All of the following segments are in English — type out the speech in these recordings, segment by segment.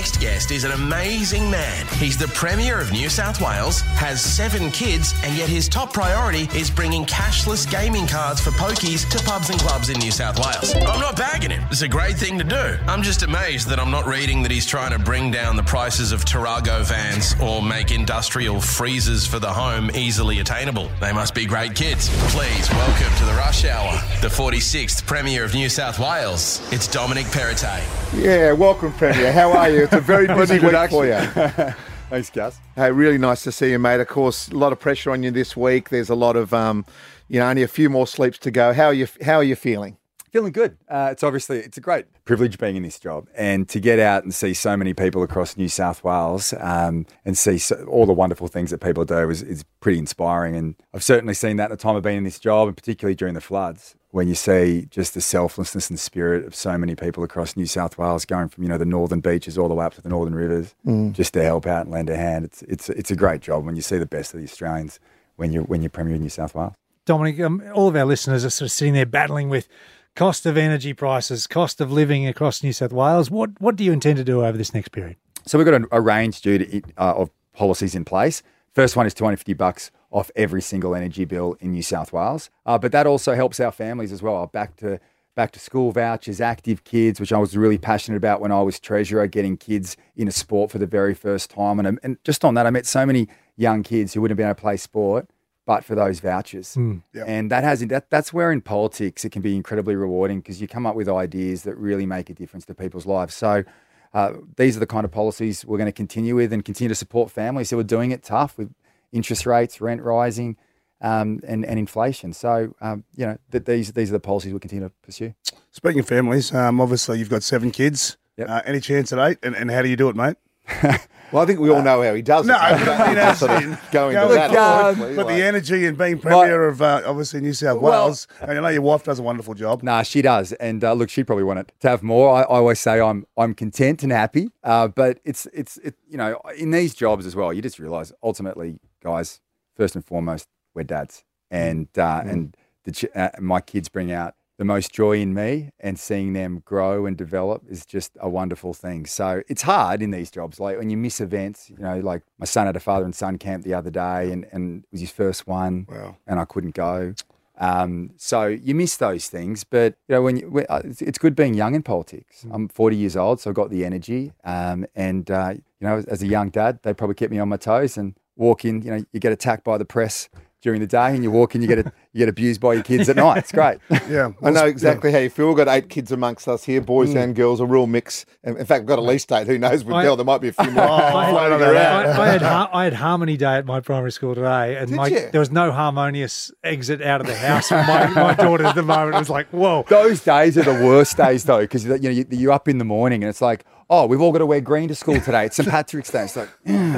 next guest is an amazing man. He's the Premier of New South Wales, has 7 kids, and yet his top priority is bringing cashless gaming cards for pokies to pubs and clubs in New South Wales. I'm not bagging him. It's a great thing to do. I'm just amazed that I'm not reading that he's trying to bring down the prices of Tarago vans or make industrial freezers for the home easily attainable. They must be great kids. Please welcome to the Rush Hour, the 46th Premier of New South Wales. It's Dominic Perrottet. Yeah, welcome, Premier. How are you? It's a very busy week for you. Thanks, Gus. Hey, really nice to see you, mate. Of course, a lot of pressure on you this week. There's a lot of, only a few more sleeps to go. How are you feeling? Feeling good. It's a great privilege being in this job, and to get out and see so many people across New South Wales and see all the wonderful things that people do is pretty inspiring. And I've certainly seen that in the time I've been in this job, and particularly during the floods, when you see just the selflessness and spirit of so many people across New South Wales going from the northern beaches all the way up to the northern rivers just to help out and lend a hand. It's a great job when you see the best of the Australians when you're Premier of New South Wales. Dominic, all of our listeners are sort of sitting there battling with cost of energy prices, cost of living across New South Wales. What do you intend to do over this next period? So we've got a range of policies in place. First one is $250 off every single energy bill in New South Wales. But that also helps our families as well. Our back to school vouchers, active kids, which I was really passionate about when I was treasurer, getting kids into sport for the very first time. And just on that, I met so many young kids who wouldn't have been able to play sport but for those vouchers. Yep. And that's where in politics it can be incredibly rewarding, because you come up with ideas that really make a difference to people's lives. So these are the kind of policies we're going to continue with and continue to support families who are doing it tough with interest rates, rent rising, and inflation. So, these are the policies we'll continue to pursue. Speaking of families, obviously you've got 7 kids. Yep. Any chance at 8? And how do you do it, mate? Well, I think we all know how he does it. No, but the energy and being Premier of obviously New South Wales, and I know your wife does a wonderful job. Nah, she does, and look, she'd probably want it to have more. I always say I'm content and happy, but it's in these jobs as well, you just realise ultimately, guys, first and foremost, we're dads, and my kids bring out the most joy in me, and seeing them grow and develop is just a wonderful thing. So it's hard in these jobs, like when you miss events, like my son had a father and son camp the other day, and it was his first one. Wow. And I couldn't go. So you miss those things, but it's good being young in politics. I'm 40 years old, so I've got the energy. As a young dad, they probably kept me on my toes, and walk in, you get attacked by the press during the day, and you walk in, you get abused by your kids at night. It's great. Yeah, I know exactly how you feel. We've got 8 kids amongst us here, boys and girls, a real mix. In fact, we've got at least 8. Who knows with Dell, there might be a few more floating around. I had harmony day at my primary school today, and there was no harmonious exit out of the house for my daughter at the moment. It was like, whoa. Those days are the worst days, though, because you're up in the morning and it's like, oh, we've all got to wear green to school today. It's St. Patrick's Day. It's like,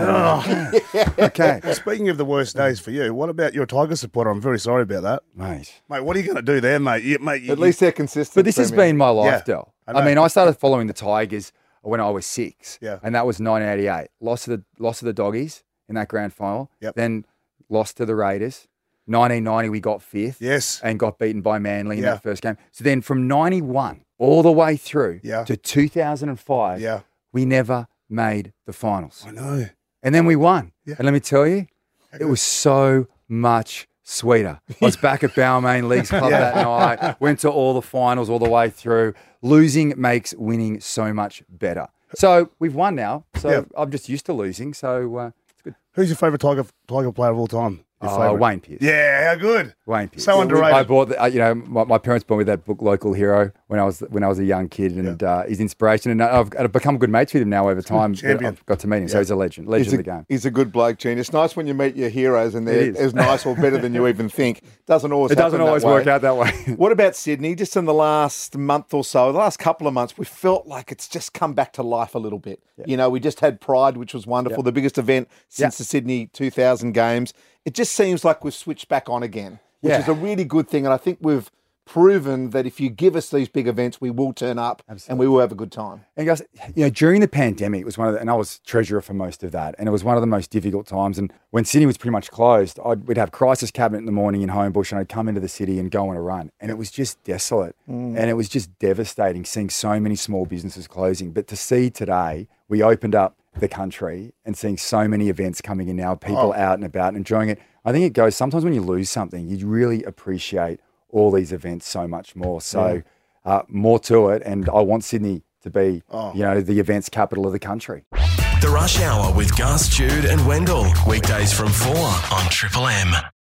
okay. Well, speaking of the worst days for you, what about your Tiger supporter? I'm very sorry about that. Mate, what are you going to do there, mate? At least they're consistent. But this has been my life, Yeah, Del. I know. I mean, I started following the Tigers when I was 6. Yeah. And that was 1988. Lost to the Doggies in that grand final. Yep. Then lost to the Raiders. 1990, we got 5th. Yes. And got beaten by Manly in Yeah. that first game. So then from 91 all the way through Yeah. to 2005, Yeah. we never made the finals. I know. And then we won. Yeah. And let me tell you, it was so much sweeter. I was back at Balmain Leagues Club that night, went to all the finals all the way through. Losing makes winning so much better. So we've won now. So Yeah. I'm just used to losing. So it's good. Who's your favourite Tiger player of all time? Your favourite? Wayne Pearce. Yeah, how good. Wayne Pearce. So underrated. I bought, my parents bought me that book, Local Hero, when I was a young kid, and his inspiration. And I've become good mates with him now over time. Champion. I've got to meet him, so he's a legend of the game. He's a good bloke, Gene. It's nice when you meet your heroes and they're as nice or better than you even think. Doesn't always work out that way. What about Sydney? Just in the last month or so, the last couple of months, we felt like it's just come back to life a little bit. Yeah. We just had Pride, which was wonderful, the biggest event since the Sydney 2000 Games. It just seems like we've switched back on again, which is a really good thing. And I think we've proven that if you give us these big events, we will turn up and we will have a good time. And guys, during the pandemic, it was and I was treasurer for most of that, and it was one of the most difficult times. And when Sydney was pretty much closed, we'd have crisis cabinet in the morning in Homebush, and I'd come into the city and go on a run, and it was just desolate, and it was just devastating seeing so many small businesses closing. But to see today, we opened up the country and seeing so many events coming in now, people out and about and enjoying it. I think it goes, sometimes when you lose something, you really appreciate all these events so much more. So more to it. And I want Sydney to be, the events capital of the country. The Rush Hour with Gus, Jude and Wendell. Weekdays from 4 on Triple M.